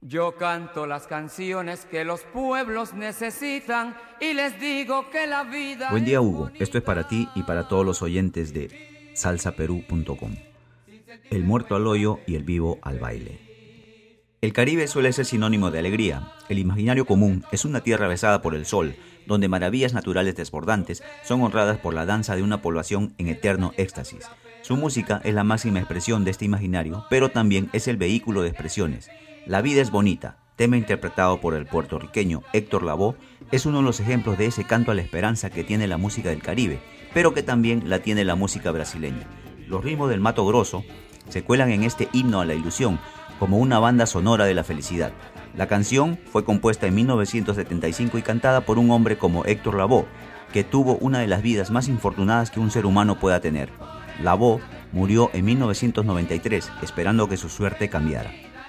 Yo canto las canciones que los pueblos necesitan y les digo que la vida... Buen día, Hugo. Esto es para ti y para todos los oyentes de salsaperú.com. El muerto al hoyo y el vivo al baile. El Caribe suele ser sinónimo de alegría. El imaginario común es una tierra besada por el sol, donde maravillas naturales desbordantes son honradas por la danza de una población en eterno éxtasis. Su música es la máxima expresión de este imaginario, pero también es el vehículo de expresiones. La vida es bonita, tema interpretado por el puertorriqueño Héctor Lavoe, es uno de los ejemplos de ese canto a la esperanza que tiene la música del Caribe, pero que también la tiene la música brasileña. Los ritmos del Mato Grosso se cuelan en este himno a la ilusión, como una banda sonora de la felicidad. La canción fue compuesta en 1975 y cantada por un hombre como Héctor Lavoe, que tuvo una de las vidas más infortunadas que un ser humano pueda tener. Lavoe murió en 1993, esperando que su suerte cambiara.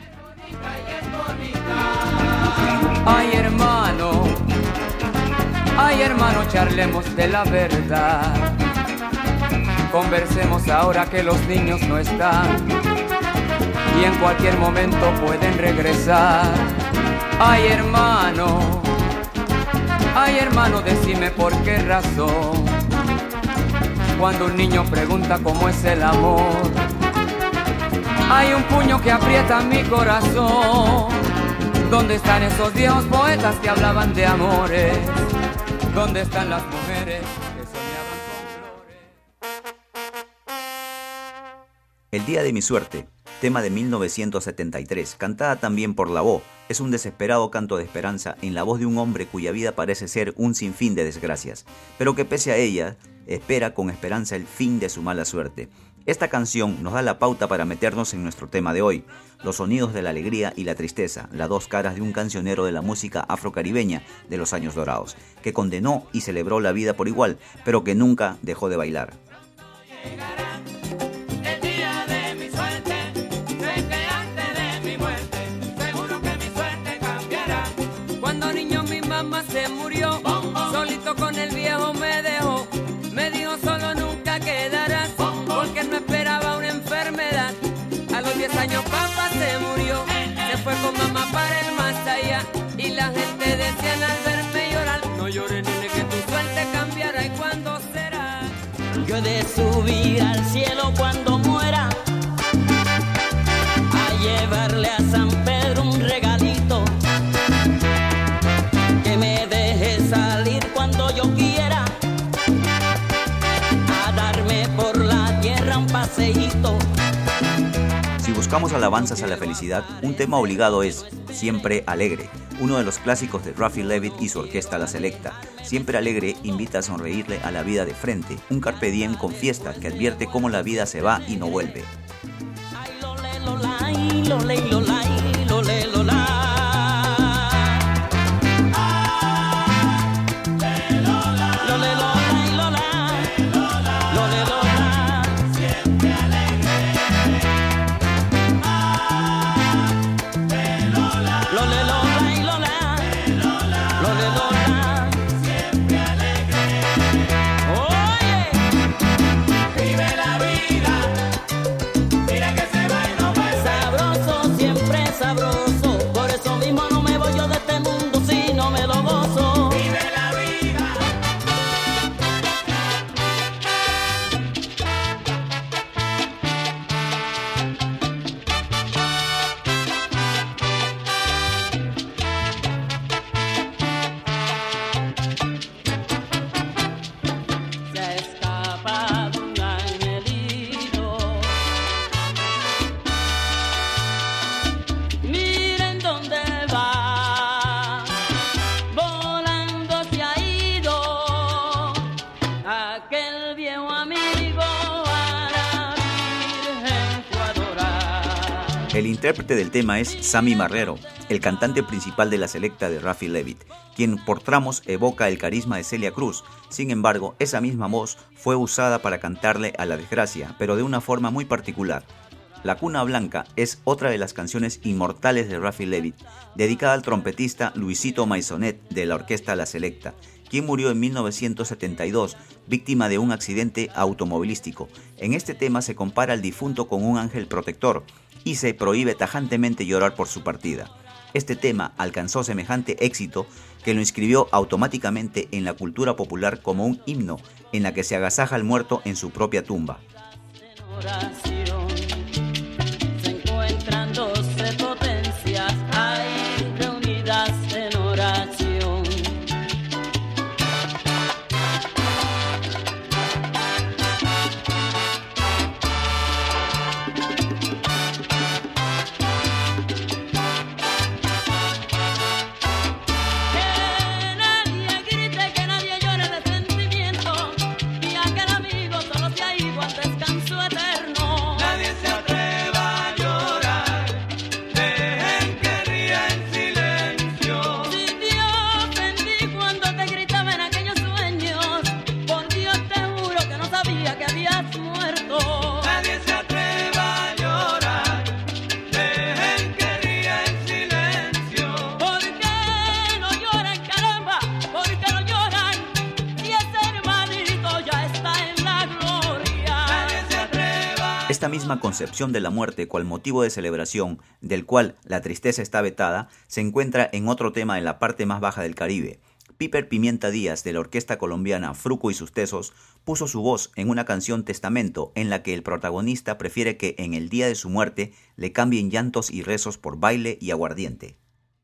Ay hermano, charlemos de la verdad. Conversemos ahora que los niños no están y en cualquier momento pueden regresar. Ay hermano, decime por qué razón. Cuando un niño pregunta cómo es el amor, hay un puño que aprieta mi corazón. ¿Dónde están esos viejos poetas que hablaban de amores? ¿Dónde están las mujeres que soñaban con flores? El día de mi suerte, tema de 1973, cantada también por Lavoe, es un desesperado canto de esperanza en la voz de un hombre cuya vida parece ser un sinfín de desgracias, pero que pese a ella, espera con esperanza el fin de su mala suerte. Esta canción nos da la pauta para meternos en nuestro tema de hoy, los sonidos de la alegría y la tristeza, las dos caras de un cancionero de la música afrocaribeña de los años dorados, que condenó y celebró la vida por igual, pero que nunca dejó de bailar. Se murió, solito con el viejo me dejó. Me dijo solo nunca quedarás, porque no esperaba una enfermedad. A los 10 años papá se murió, se fue con mamá para el más allá. Y la gente decían al verme llorar: no llores nene que tu suerte cambiará. ¿Y cuándo será? Yo he de subir al cielo cuando muera, a llevarle a San Pedro un regalito, que me deje salir cuando yo quiera, a darme por la tierra un paseíto. Si buscamos alabanzas a la felicidad, un tema obligado es Siempre Alegre, uno de los clásicos de Rafi Levitt y su orquesta La Selecta. Siempre Alegre invita a sonreírle a la vida de frente, un carpe diem con fiesta que advierte cómo la vida se va y no vuelve. Ay, lole, lolay, lole, lolay, lole, lolay. El intérprete del tema es Sammy Marrero, el cantante principal de La Selecta de Rafi Levitt, quien por tramos evoca el carisma de Celia Cruz. Sin embargo, esa misma voz fue usada para cantarle a la desgracia, pero de una forma muy particular. La Cuna Blanca es otra de las canciones inmortales de Rafi Levitt, dedicada al trompetista Luisito Maisonet de la orquesta La Selecta, quien murió en 1972, víctima de un accidente automovilístico. En este tema se compara al difunto con un ángel protector y se prohíbe tajantemente llorar por su partida. Este tema alcanzó semejante éxito que lo inscribió automáticamente en la cultura popular como un himno en la que se agasaja al muerto en su propia tumba. Se encuentran 12 potencias ahí reunidas en oración. Esta misma concepción de la muerte cual motivo de celebración, del cual la tristeza está vetada, se encuentra en otro tema en la parte más baja del Caribe. Piper Pimienta Díaz, de la orquesta colombiana Fruco y sus Tesos, puso su voz en una canción Testamento en la que el protagonista prefiere que en el día de su muerte le cambien llantos y rezos por baile y aguardiente.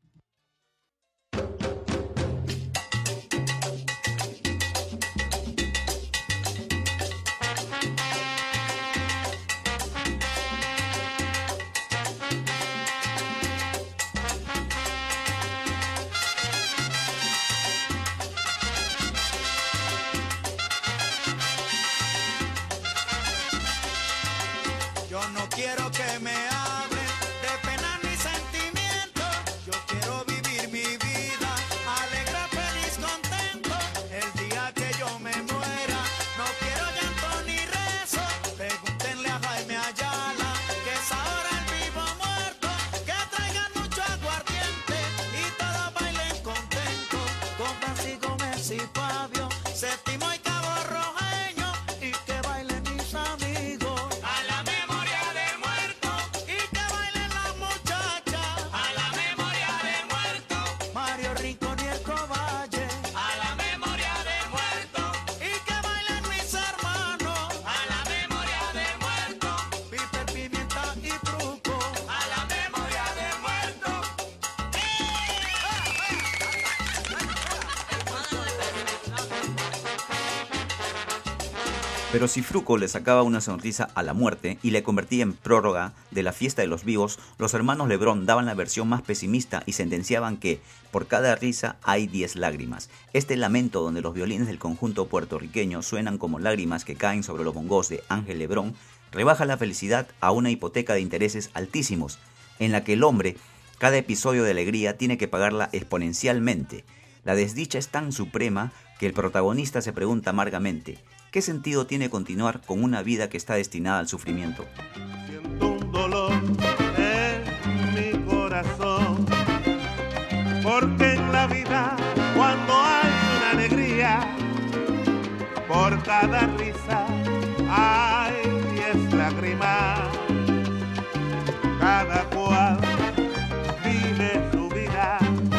Yo no quiero que me hable de pena ni sentimiento. Yo quiero vivir mi vida alegre, feliz, contento. El día que yo me muera, no quiero llanto ni rezo. Pregúntenle a Jaime Ayala, que es ahora el vivo muerto. Que traigan mucho aguardiente y todos bailen contento. Con Francisco, Messi, Fabio, Séptimo y Cabo Rojeño. Y que bailen mis amigos. Pero si Fruco le sacaba una sonrisa a la muerte y le convertía en prórroga de la fiesta de los vivos, los hermanos Lebrón daban la versión más pesimista y sentenciaban que, por cada risa hay 10 lágrimas. Este lamento donde los violines del conjunto puertorriqueño suenan como lágrimas que caen sobre los bongos de Ángel Lebrón, rebaja la felicidad a una hipoteca de intereses altísimos, en la que el hombre, cada episodio de alegría, tiene que pagarla exponencialmente. La desdicha es tan suprema que el protagonista se pregunta amargamente: ¿qué sentido tiene continuar con una vida que está destinada al sufrimiento? Siento un dolor en mi corazón, porque en la vida, cuando hay una alegría, por cada risa hay 10 lágrimas. Cada cual vive su vida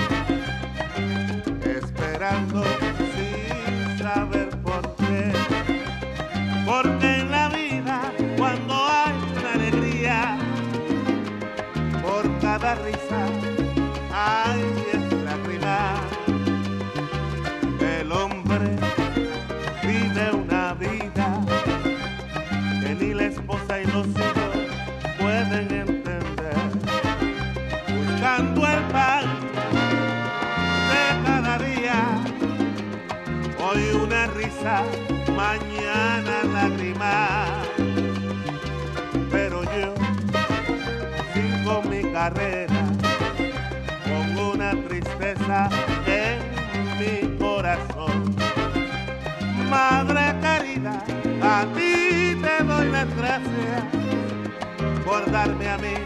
esperando sin saber por qué. Porque en la vida, cuando hay una alegría, por cada risa hay 10 lágrimas. El hombre vive una vida que ni la esposa y los hijos pueden entender. Buscando el pan de cada día, hoy una risa, mañana lágrimas. Pero yo sigo mi carrera con una tristeza en mi corazón. Madre querida, a ti te doy las gracias por darme a mí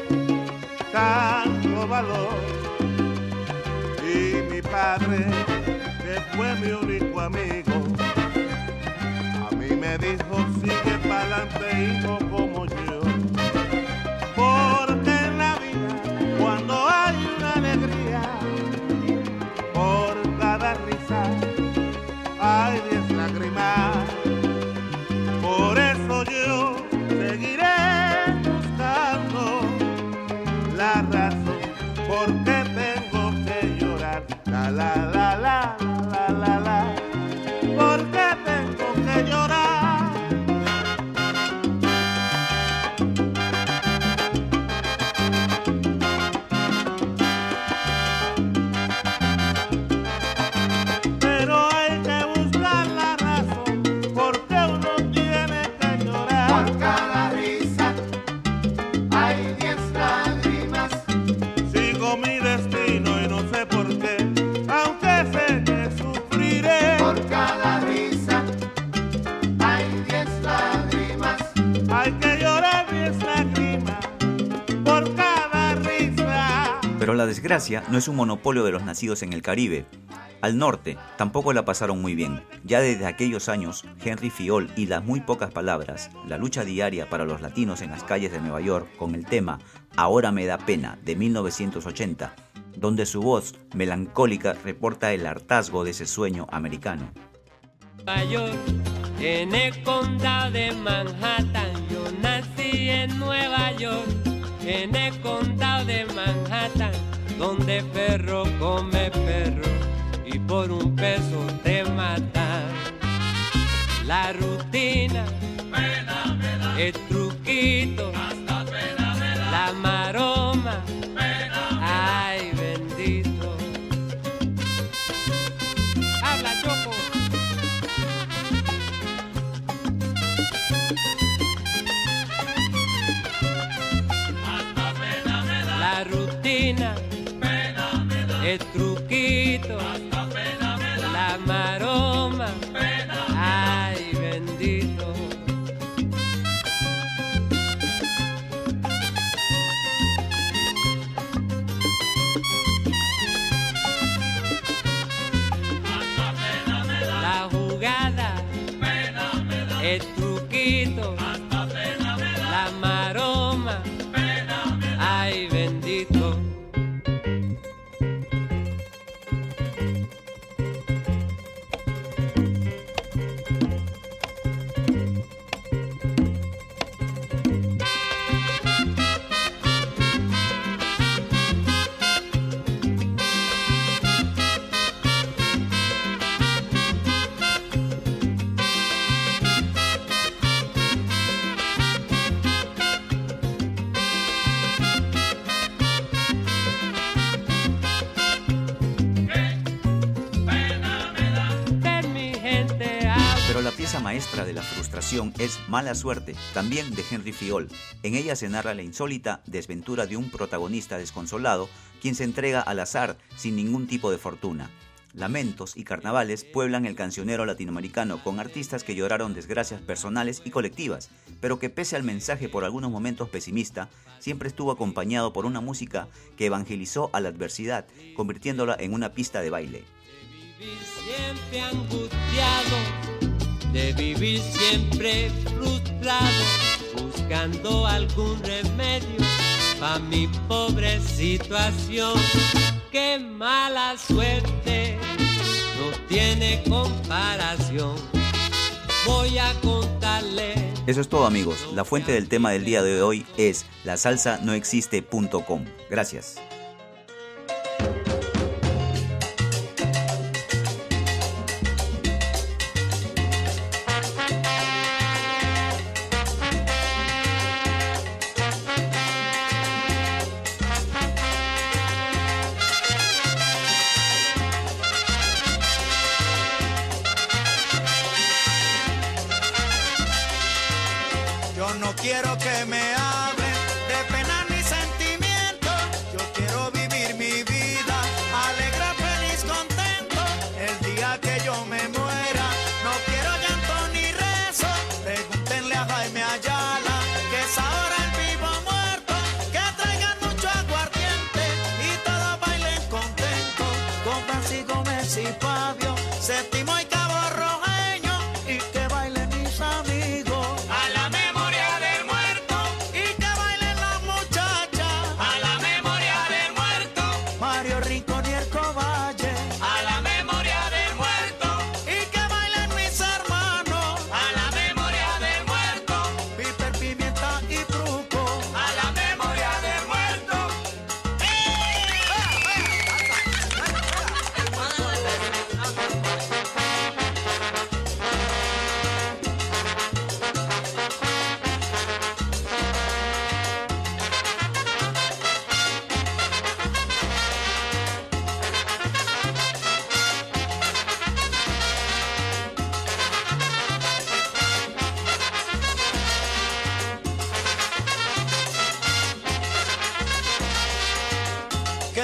tanto valor. Y mi padre, que fue mi único amigo, me dijo: sigue pa'lante, hijo, como yo. Porque en la vida, cuando hay una ¿por qué tengo que llorar? La la la la la la la. ¿Por qué tengo que llorar? Pero hay que buscar la razón, porque uno tiene que llorar. Por cada risa hay 10 lágrimas. Sigo mi destino y no sé por qué, aunque sé que sufriré. Por cada risa hay 10 lágrimas. Hay que llorar 10 lágrimas por cada risa. Pero la desgracia no es un monopolio de los nacidos en el Caribe. Al norte tampoco la pasaron muy bien. Ya desde aquellos años, Henry Fiol y las muy pocas palabras, la lucha diaria para los latinos en las calles de Nueva York con el tema Ahora me da pena de 1980, donde su voz melancólica reporta el hartazgo de ese sueño americano. Nueva York, en el condado de Manhattan. Yo nací en Nueva York, en el condado de Manhattan, donde perro come perro y por un peso te matan. La rutina, el truquito, la maroma, ay bendito. Habla Choco. La rutina, el truquito, la maroma, ay bendito. La jugada, el truquito, la maroma, ay bendito. Pero la pieza maestra de la frustración es Mala Suerte, también de Henry Fiol. En ella se narra la insólita desventura de un protagonista desconsolado, quien se entrega al azar sin ningún tipo de fortuna. Lamentos y carnavales pueblan el cancionero latinoamericano con artistas que lloraron desgracias personales y colectivas, pero que pese al mensaje por algunos momentos pesimista, siempre estuvo acompañado por una música que evangelizó a la adversidad, convirtiéndola en una pista de baile. Siempre angustiado, de vivir siempre frustrado, buscando algún remedio pa' mi pobre situación. Qué mala suerte, no tiene comparación. Voy a contarle. Eso es todo, amigos. La fuente del tema del día de hoy es lasalsanoexiste.com. Gracias. Yo no quiero que me hablen de pena ni sentimiento. Yo quiero vivir mi vida alegre, feliz, contento. El día que yo me muera, no quiero llanto ni rezo. Pregúntenle a Jaime Ayala, que es ahora el vivo muerto. Que traigan mucho aguardiente y todos bailen contentos. Con Francisco Gómez y Fabio, Séptimo y Cabo Rojeño, y que bailen mis amigos. A la memoria del muerto, y que bailen las muchachas. A la memoria del muerto, Mario Rincón y el Covalle. A la memoria del muerto, y que bailen mis hermanos. A la memoria del muerto, Piper, Pimienta y Truco. A la memoria del muerto.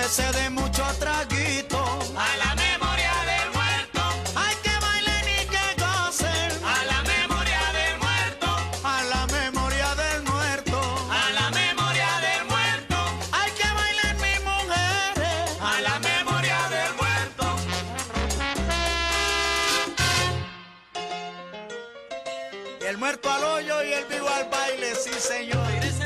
se dé mucho traguito a la memoria del muerto, hay que bailen y que gocen a la memoria del muerto, a la memoria del muerto, a la memoria del muerto, hay que bailen mis mujeres a la memoria del muerto. y el muerto al hoyo y el vivo al baile, sí señor.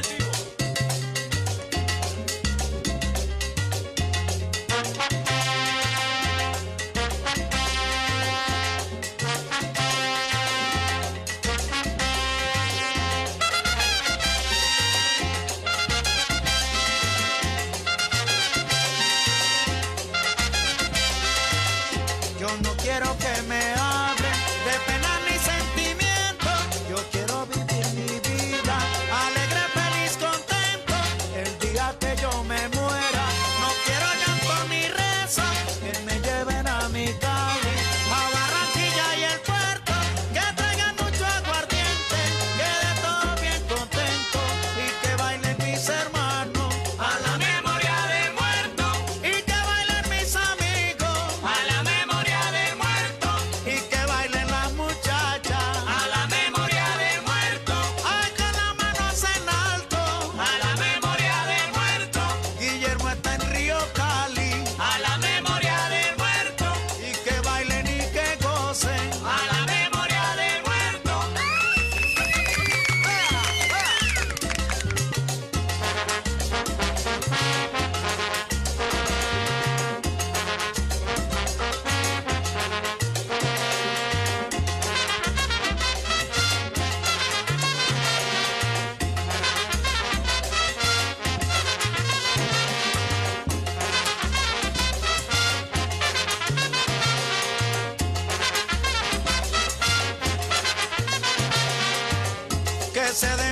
Yo no quiero que me hablen de pena ni sentimiento. Yo quiero vivir mi vida alegre, feliz, contento. El día que yo me muera, no quiero llanto ni rezo. Que me lleven a mi Cali, a Barranquilla y el puerto. Que traigan mucho aguardiente, que de todo bien contento. Y que bailen mis hermanos A la memoria del muerto, y que bailen mis amigos a la memoria del muerto, y que bailen las muchachas. a la memoria del muerto, Ay, con las manos en alto. a la memoria del muerto, Guillermo está en Río Cali. a la memoria del muerto, Y que bailen y que gocen. a la memoria del muerto. Que se dé